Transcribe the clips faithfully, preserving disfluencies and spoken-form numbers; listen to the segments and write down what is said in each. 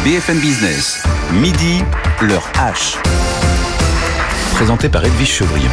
B F M Business, midi, l'heure H. Présenté par Edwige Chevrillon.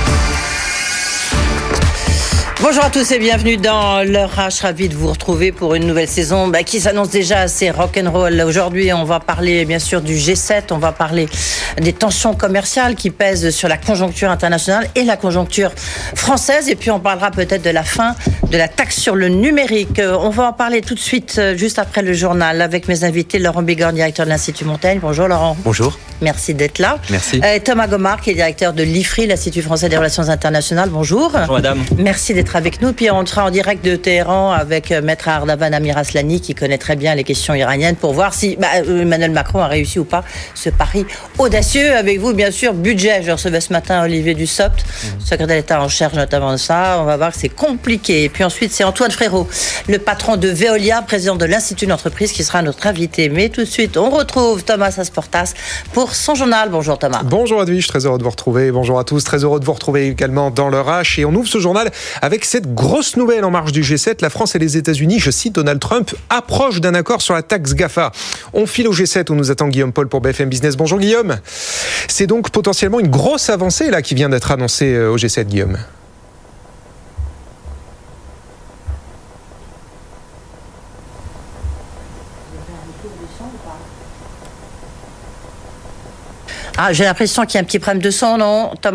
Bonjour à tous et bienvenue dans l'heure H. Ravi de vous retrouver pour une nouvelle saison bah, qui s'annonce déjà assez rock'n'roll. Aujourd'hui, on va parler bien sûr du G sept, on va parler des tensions commerciales qui pèsent sur la conjoncture internationale et la conjoncture française. Et puis on parlera peut-être de la fin de la taxe sur le numérique. On va en parler tout de suite, juste après le journal, avec mes invités. Laurent Bigorre, directeur de l'Institut Montaigne. Bonjour Laurent. Bonjour. Merci d'être là. Merci. Euh, Thomas Gomard, qui est directeur de l'I F R I, l'Institut français des relations internationales. Bonjour. Bonjour madame. Merci d'être avec nous. Puis on sera en direct de Téhéran avec Maître Ardavan Amiraslani, qui connaît très bien les questions iraniennes, pour voir si bah, Emmanuel Macron a réussi ou pas ce pari audacieux. Avec vous, bien sûr, budget. Je recevais ce matin Olivier Dussopt, mmh. secrétaire d'État en charge notamment de ça. On va voir que c'est compliqué. Et puis ensuite, c'est Antoine Frérot, le patron de Veolia, président de l'Institut d'entreprise, qui sera notre invité. Mais tout de suite, on retrouve Thomas Asportas pour son journal. Bonjour Thomas. Bonjour Edwige, très heureux de vous retrouver. Bonjour à tous, très heureux de vous retrouver également dans l'heure H. Et on ouvre ce journal avec cette grosse nouvelle en marge du G sept. La France et les États-Unis, je cite Donald Trump, approchent d'un accord sur la taxe GAFA. On file au G sept où nous attend Guillaume Paul pour B F M Business. Bonjour Guillaume. C'est donc potentiellement une grosse avancée là qui vient d'être annoncée au G sept, Guillaume. Ah, j'ai l'impression qu'il y a un petit problème de son, non, Thomas ?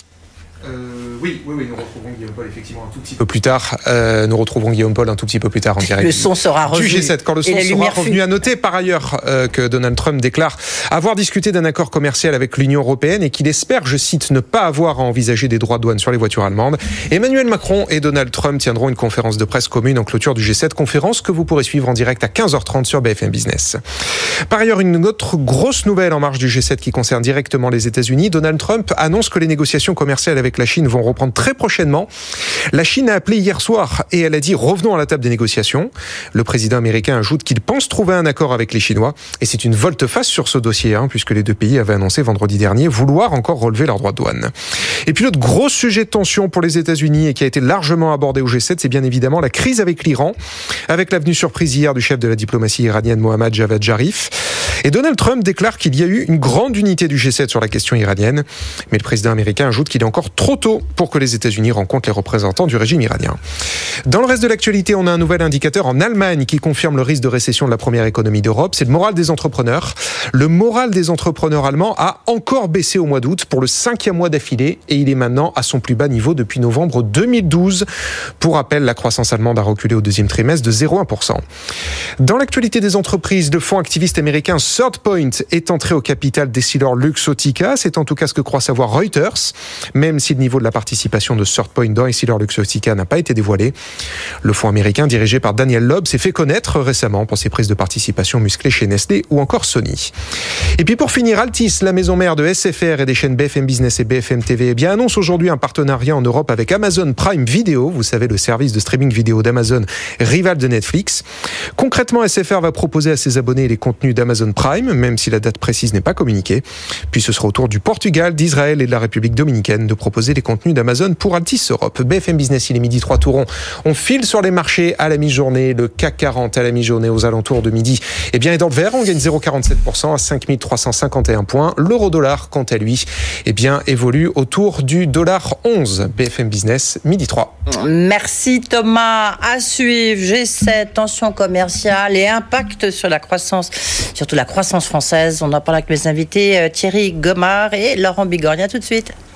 Euh, oui, oui, oui, nous retrouverons Guillaume Paul effectivement un tout petit peu plus tard. Euh, nous retrouverons Guillaume Paul un tout petit peu plus tard en direct. Le son sera revenu. Du G sept, quand le son sera revenu. À noter par ailleurs euh, que Donald Trump déclare avoir discuté d'un accord commercial avec l'Union européenne et qu'il espère, je cite, ne pas avoir à envisager des droits de douane sur les voitures allemandes. Emmanuel Macron et Donald Trump tiendront une conférence de presse commune en clôture du G sept, conférence que vous pourrez suivre en direct à quinze heures trente sur B F M Business. Par ailleurs, une autre grosse nouvelle en marge du G sept qui concerne directement les États-Unis. Donald Trump annonce que les négociations commerciales avec la Chine vont reprendre très prochainement. La Chine a appelé hier soir et elle a dit revenons à la table des négociations. Le président américain ajoute qu'il pense trouver un accord avec les Chinois et c'est une volte-face sur ce dossier hein, puisque les deux pays avaient annoncé vendredi dernier vouloir encore relever leurs droits de douane. Et puis l'autre gros sujet de tension pour les États-Unis et qui a été largement abordé au G sept, c'est bien évidemment la crise avec l'Iran, avec la venue surprise hier du chef de la diplomatie iranienne Mohammad Javad Jarif. Et Donald Trump déclare qu'il y a eu une grande unité du G sept sur la question iranienne, mais le président américain ajoute qu'il est encore trop tôt pour que les États-Unis rencontrent les représentants du régime iranien. Dans le reste de l'actualité, on a un nouvel indicateur en Allemagne qui confirme le risque de récession de la première économie d'Europe. C'est le moral des entrepreneurs. Le moral des entrepreneurs allemands a encore baissé au mois d'août pour le cinquième mois d'affilée et il est maintenant à son plus bas niveau depuis novembre deux mille douze. Pour rappel, la croissance allemande a reculé au deuxième trimestre de zéro virgule un pour cent. Dans l'actualité des entreprises, le fonds activiste américain Third Point est entré au capital d'Essilor-Luxottica. C'est en tout cas ce que croit savoir Reuters, même si le niveau de la participation de Third Point dans Essilor-Luxottica n'a pas été dévoilé. Le fonds américain dirigé par Daniel Loeb s'est fait connaître récemment pour ses prises de participation musclées chez Nestlé ou encore Sony. Et puis pour finir, Altis, la maison mère de S F R et des chaînes B F M Business et B F M T V, eh bien annonce aujourd'hui un partenariat en Europe avec Amazon Prime Video, vous savez le service de streaming vidéo d'Amazon, rival de Netflix. Concrètement, S F R va proposer à ses abonnés les contenus d'Amazon Prime, même si la date précise n'est pas communiquée. Puis ce sera au tour du Portugal, d'Israël et de la République dominicaine de proposer les contenus d'Amazon pour Altis Europe. B F M Business, il est midi trois tourons. On file sur les marchés à la mi-journée. Le C A C quarante à la mi-journée aux alentours de midi. Eh bien, est dans le vert, on gagne zéro virgule quarante-sept pour cent à cinq mille trois cent cinquante et un points. L'euro-dollar, quant à lui, eh bien, évolue autour du dollar onze. B F M Business, midi trois. Merci Thomas. À suivre, G sept, tension commerciale et impact sur la croissance, surtout la croissance française. On en parle avec mes invités Thierry Gomard et Laurent Bigorre. À tout de suite.